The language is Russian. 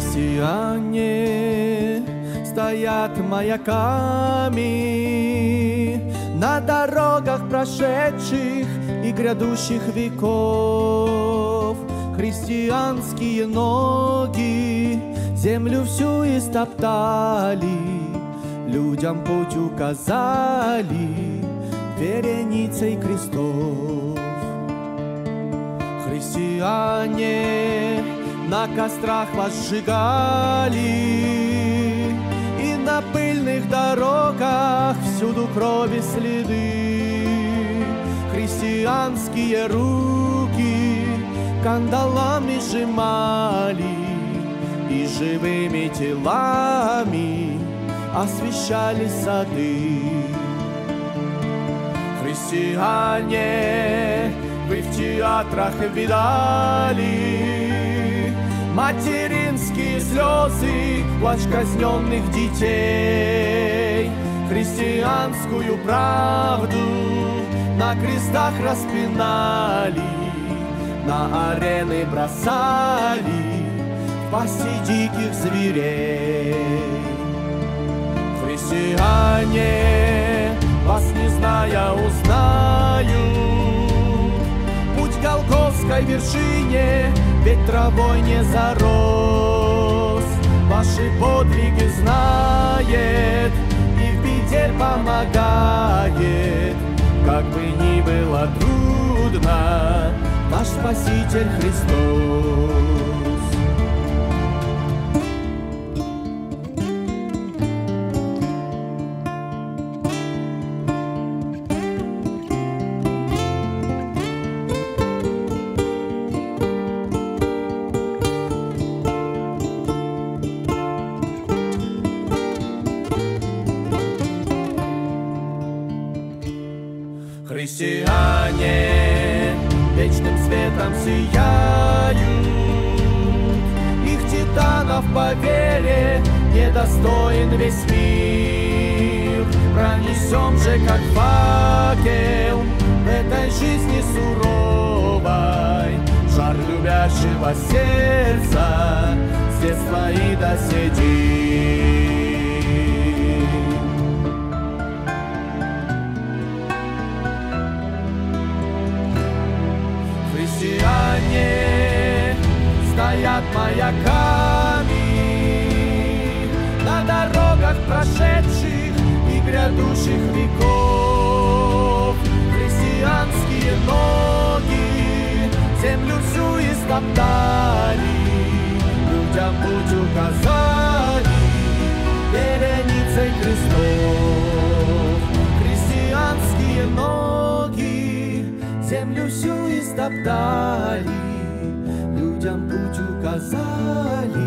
Христиане стоят маяками на дорогах прошедших и грядущих веков. Христианские ноги землю всю истоптали, людям путь указали вереницей крестов. Христиане на кострах вас сжигали, и на пыльных дорогах всюду крови следы. Христианские руки кандалами сжимали и живыми телами освещали сады. Христиане, вы в театрах видали материнские слезы, плач казненных детей. Христианскую правду на крестах распинали, на арены бросали в пасти диких зверей. Христиане, вас не зная узнают, путь к Голгофской вершине ведь травой не зарос. Ваши подвиги знает и в беде помогает. Как бы ни было трудно, наш Спаситель Христос. Христиане вечным светом сияют, их титанов по вере недостоин весь мир. Пронесем же как факел в этой жизни суровой жар любящего сердца с детства и до сей день. Христиане стоят маяками на дорогах прошедших и грядущих веков. Христианские ноги землю всю истоптали, людям путь указали вереницей крестов. Христианские ноги землю всю истоптали, людям путь указали